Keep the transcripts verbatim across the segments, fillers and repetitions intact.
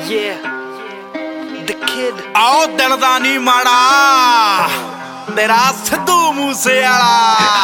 आओ दिल दा नी माड़ा तेरा सिद्धू मूसे वाला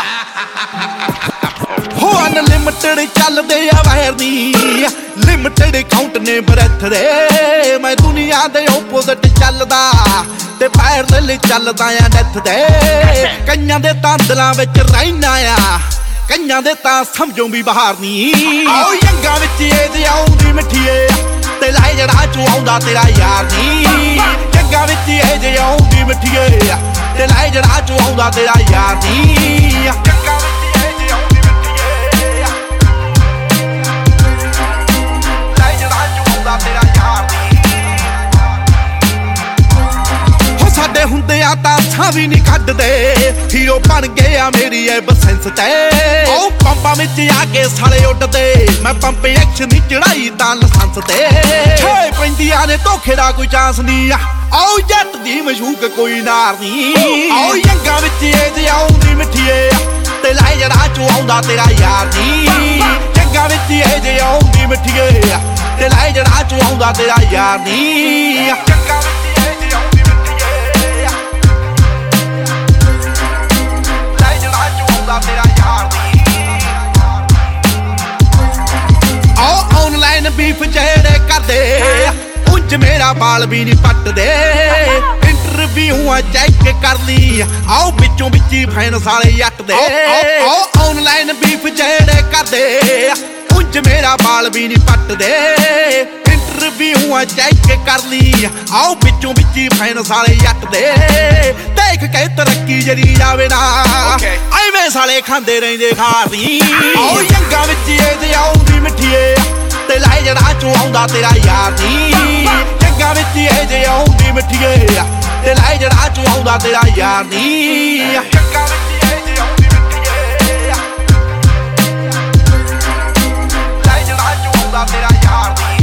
हो अनलिमिटेड चलदे आ वैर नी लिमिटेड काउंट ने ब्रैथ दे मैं दुनिया दे ओपोजिट चलदा ते पैरल चलदा आ डेथ दे कईयां दे तां दिलां विच रहिना आ कईयां दे तां समझों भी बाहर नी आओ यंगां विच ए आउंदी मिठीए ते लाई जड़ा चू आउंदा तेरा यार नी यंगां विच ए आउंदी मिठीए ते लाई जड़ा चू आउंदा तेरा यार नी यंगां विच ए आउंदी मिठीए लाई जड़ा चू आउंदा तेरा यार नी हो साडे हुंदे आ तां सां भी नहीं कड्डदे हीरो बन गए आ मेरी ए बसेंस ते ओ पंपा विच आके साले उड्डदे मैं पंप एक्शन दी चढ़ाई तां लाइसेंस ते छे पैंदियां ने धोखे दा कोई चांस नहीं आओ जट दी मशूक कोई नार नहीं आओ यंगां विच ए आउंदी मिठीए ते लाई जड़ा चू आउंदा तेरा यार नी यंगां विच ए आउंदी मिठीए ते लाई जड़ा चू आउंदा तेरा यार नी यंगां विच ए आउंदी मिठीए लाई जड़ा चू आउंदा तेरा यार नी ऑनलाइन बीफ जेड़े करदे उंज मेरा बाल भी नहीं पटदे इंटरव्यू चेक कर ली आओ बिचों बिची फैन साले जट दे ऑनलाइन बीफ जेड़े करदे उंज मेरा बाल भी नहीं पटदे इंटरव्यू चेक कर ली आओ बिचों बिची फैन साले जट दे देख के तरक्की जरी जावे ना एवें साले खांदे रहिंदे खारी आओ यंगां विच ए आउंदी मिठीए ते लाई जड़ा चू आउंदा तेरा यार नी यंगां विच ए आउंदी मिठीए ते लाई जड़ा चू आउंदा तेरा यार नी यंगां विच ए आउंदी मिठीए लाई जड़ा चू आउंदा तेरा यार नी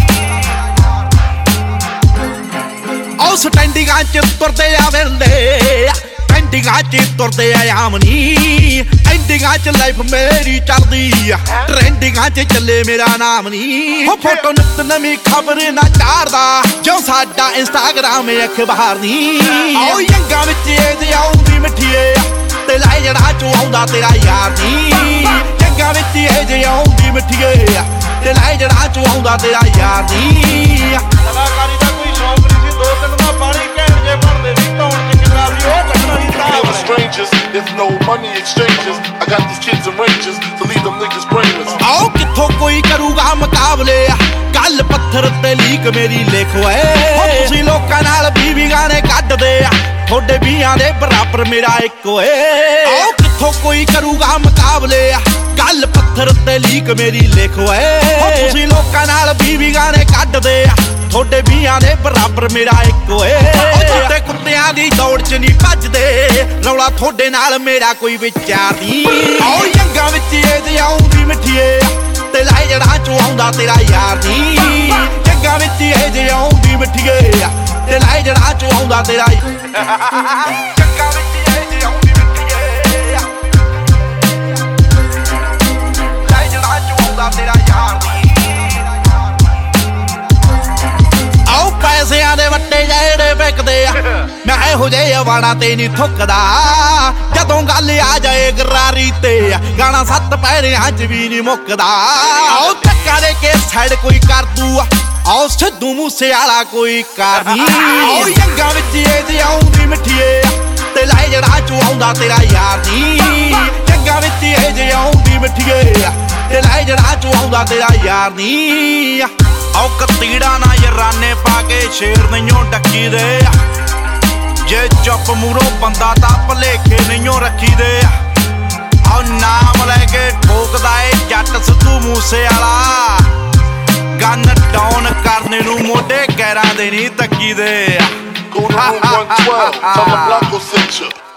ओ स्टैंडिंगां च तुरदे आ वेंदे एंडिंगां च तुरदे आ आमनी एंडिंगां च लाइफ मेरी चलदी ट्रेंडिंगां च चले मेरा नाम नी हो फोटो नित नवीं खबर ना चारदा जो साडा इंस्टाग्राम अखबार नी आओ यंगां विच ए आउंदी मिठीए ते लाई जड़ा चू आउंदा तेरा यार नी यंगां विच ए आउंदी मिठीए ते लाई जड़ा चू आउंदा तेरा यार नी कलाकारी दा कोई शौक नहीं सी दो तीन दा पानी कहण जे भरदे सी धौण च किला सी ओ कटना नी तां strangers if no money exchanges I got these kids in ranges to leave them niggas brainless आओ किथों कोई करूगा मुकाबले गल पत्थर ते लीक मेरी लिख ओए तुसीं लोकां नाल बीवी गाने कड्डदे थोड़े बीआं दे बराबर मेरा इक ओए आओ किथों कोई करूगा मुकाबले गल पत्थर ते लीक मेरी लिख ओए तुसीं लोकां नाल बीवी गाने कड्डदे थोड़े बीआं दे बराबर मेरा इक ओए थोड़े कुत्तियां दी दौड़ च नहीं भजदे रौला थोड़े नाल मेरा कोई विचार नहीं आओ यंगां विच ए आउंदी मिठीए ते लाई जड़ा चू आउंदा तेरा यार नी यंगां विच ए आउंदी मिठीए ते लाई जड़ा चू आउंदा तेरा यंगां विच ए आउंदी मिठीए लाई जड़ा चू आउंदा तेरा यार नी आओ पैसिਆਂ ਦੇ ਵੱਟੇ ਜਿਹੜੇ ਵਿਕਦੇ ਆ ਮੈਂ ਇਹੋ ਜਿਹੇ ਵਾਣਾ ਤੇ ਨਹੀਂ ਥੁੱਕਦਾ ਜਦੋਂ ਗੱਲ ਆ ਜਾਏ ਗਰਾਰੀ ਤੇ ਗਾਣਾ ਸੱਤ ਪੈਰਿਆਂ 'ਚ ਵੀ ਨਹੀਂ ਮੁੱਕਦਾ ਆਓ ਧੱਕਾ ਦੇ ਕੇ ਸਾਈਡ ਕੋਈ ਕਰ ਦੂ ਆਓ ਸਿੱਧੂ ਮੂਸੇ ਵਾਲਾ ਕੋਈ ਕਰ ਨਹੀਂ ਆਓ ਯੰਗਾਂ ਵਿੱਚ ਇਹ ਆਉਂਦੀ ਮਿੱਠੀਏ ਤੇ ਲਾਏ ਜੜਾ ਚੂ ਆਉਂਦਾ ਤੇਰਾ ਯਾਰ ਨਹੀਂ ਯੰਗਾਂ ਵਿੱਚ ਇਹ ਆਉਂਦੀ ਮਿੱਠੀਏ ਤੇ ਲਾਏ ਜੜਾ ਚੂ ਆਉਂਦਾ ਤੇਰਾ ਯਾਰ ਨਹੀਂ आओ कतीड़ा ना यराने पाके शेर नहीं डकी दे जे चुप मूरों बंदा ता भलेखे नहीं रखी दे आओ नाम लैके ठोकदा ए जट सिद्धू मूसे वाला गन डाउन करने नू मोढे गैरां दे नहीं तकी दे Go to room one twelve, tell the block will sit ya